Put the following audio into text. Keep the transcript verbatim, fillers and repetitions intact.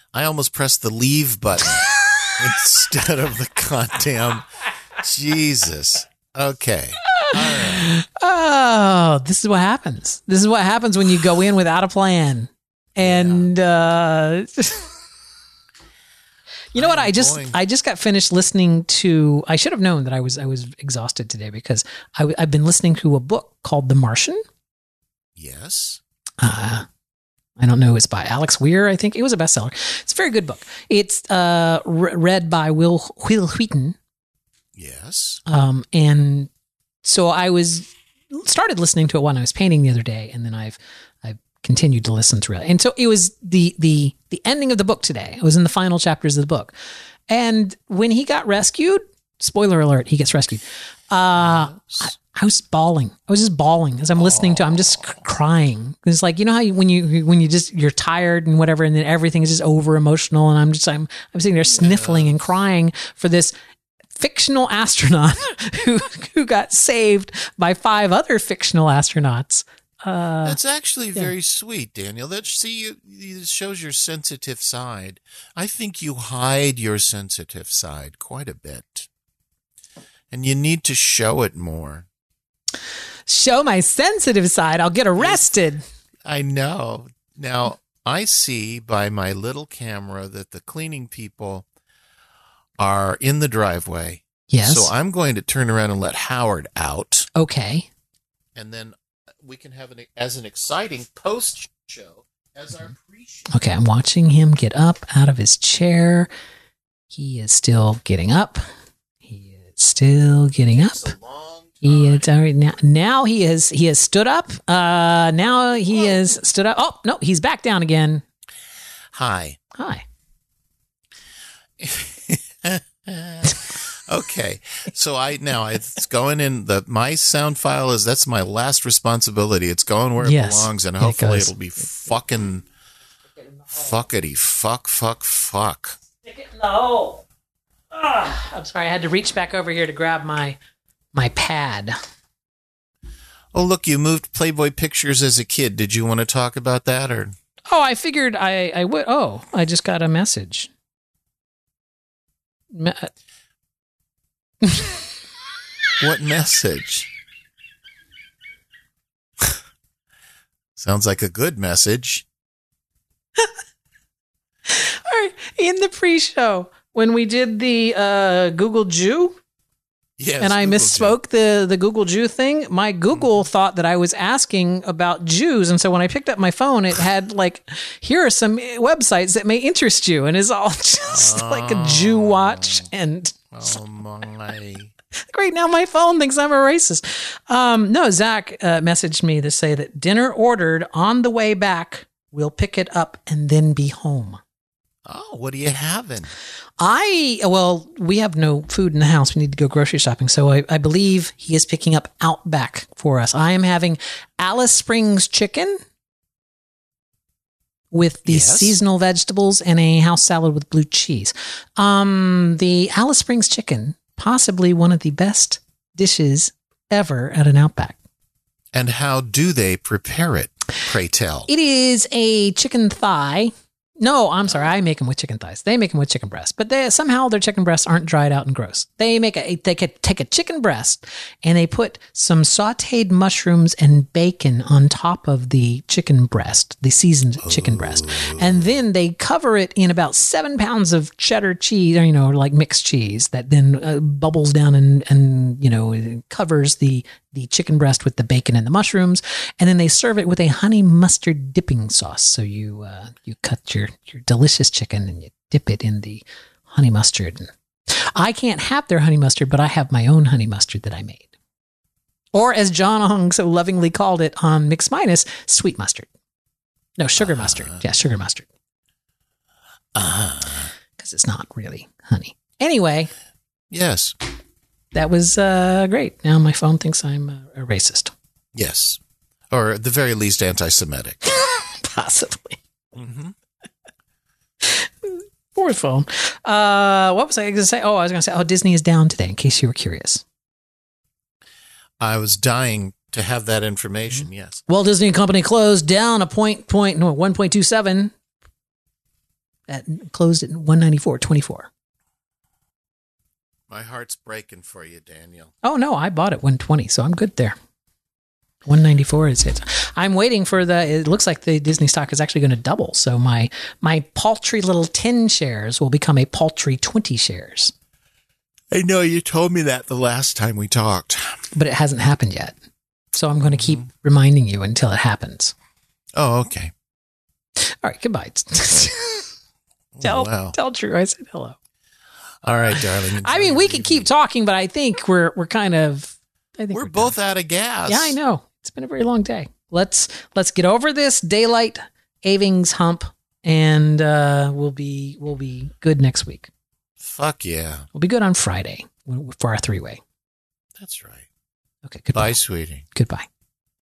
I almost pressed the leave button instead of the goddamn Jesus. Okay. All right. Oh, this is what happens. This is what happens when you go in without a plan. And uh, you know what? I just going. I just got finished listening to. I should have known that I was I was exhausted today because I, I've been listening to a book called The Martian. Yes. Uh, I don't know. It's by Alex Weir. I think it was a bestseller. It's a very good book. It's uh, re- read by Will Will Wheaton. Yes. Um, and so I was started listening to it when I was painting the other day, and then I've I've continued to listen to it. And so it was the the the ending of the book today. It was in the final chapters of the book, and when he got rescued, spoiler alert, he gets rescued. Uh, I, I was bawling. I was just bawling as I'm listening to. I'm just c- crying. It's like, you know how you, when you when you just you're tired and whatever, and then everything is just over emotional, and I'm just I'm I'm sitting there sniffling and crying for this fictional astronaut who who got saved by five other fictional astronauts. Uh, That's actually yeah. very sweet, Daniel. That see you it shows your sensitive side. I think you hide your sensitive side quite a bit. And you need to show it more. Show my sensitive side. I'll get arrested. I know. Now, I see by my little camera that the cleaning people are in the driveway. Yes. So I'm going to turn around and let Howard out. Okay. And then we can have an as an exciting post show as our pre-show. Okay, I'm watching him get up out of his chair. He is still getting up. He is still getting up. It's a long time. He is all right, now, now he is he has stood up. Uh now he has stood up. Oh, no, he's back down again. Hi. Hi. Okay, so I now it's going in the my sound file is that's my last responsibility. It's going where it Yes, belongs, and it hopefully goes. it'll be fucking fuckity fuck fuck fuck. Stick it in the hole. Ah, I'm sorry, I had to reach back over here to grab my my pad. Oh look, you moved Playboy Pictures as a kid. Did you want to talk about that or? Oh, I figured I I would. Oh, I just got a message. Me- What message? Sounds like a good message. All right, in the pre-show when we did the uh, Google Jew, Yes, and I Google misspoke the the Google Jew thing. My Google Mm-hmm. thought that I was asking about Jews, and so when I picked up my phone, it had like, here are some websites that may interest you, and it's all just like a Jew watch. And Oh my! great, now my phone thinks I'm a racist. Um, no, Zach uh, messaged me to say that dinner ordered on the way back. We'll pick it up and then be home. Oh, what are you having? I, well, we have no food in the house. We need to go grocery shopping. So I, I believe he is picking up Outback for us. I am having Alice Springs chicken with the Yes. seasonal vegetables and a house salad with blue cheese. Um, the Alice Springs chicken, possibly one of the best dishes ever at an Outback. And how do they prepare it? Pray tell. It is a chicken thigh. No, I'm sorry. I make them with chicken thighs. They make them with chicken breasts, but they somehow their chicken breasts aren't dried out and gross. They make a they could take a chicken breast and they put some sautéed mushrooms and bacon on top of the chicken breast, the seasoned chicken breast, and then they cover it in about seven pounds of cheddar cheese, or you know, like mixed cheese that then uh, bubbles down and and you know covers the the chicken breast with the bacon and the mushrooms, and then they serve it with a honey mustard dipping sauce. So you uh, you cut your your delicious chicken and you dip it in the honey mustard. And I can't have their honey mustard, but I have my own honey mustard that I made, or as John Ong so lovingly called it on Mix Minus, sweet mustard. No, sugar uh, mustard. Yeah, sugar mustard. Uh, because it's not really honey. Anyway. Yes. That was uh, great. Now my phone thinks I'm a, a racist. Yes. Or at the very least, anti-Semitic. Possibly. Mm-hmm. Poor phone. Uh, what was I going to say? Oh, I was going to say, oh, Disney is down today, in case you were curious. I was dying to have that information, mm-hmm. Yes. Walt Disney Company closed down a point, point, no, one point two seven at closed at one ninety-four twenty-four. My heart's breaking for you, Daniel. Oh no, I bought it one twenty, so I'm good there. one ninety-four is it. I'm waiting for the, it looks like the Disney stock is actually going to double. So my my paltry little ten shares will become a paltry twenty shares. I know you told me that the last time we talked. But it hasn't happened yet. So I'm going to keep mm-hmm. reminding you until it happens. Oh, okay. All right, goodbye. tell, oh, wow. tell Drew I said hello. All right, darling. I mean, we could keep talking, but I think we're we're kind of. I think we're, we're both done. out of gas. Yeah, I know. It's been a very long day. Let's let's get over this daylight savings hump, and uh, we'll be we'll be good next week. Fuck yeah. We'll be good on Friday for our three way. That's right. Okay. Goodbye, Bye, sweetie. Goodbye.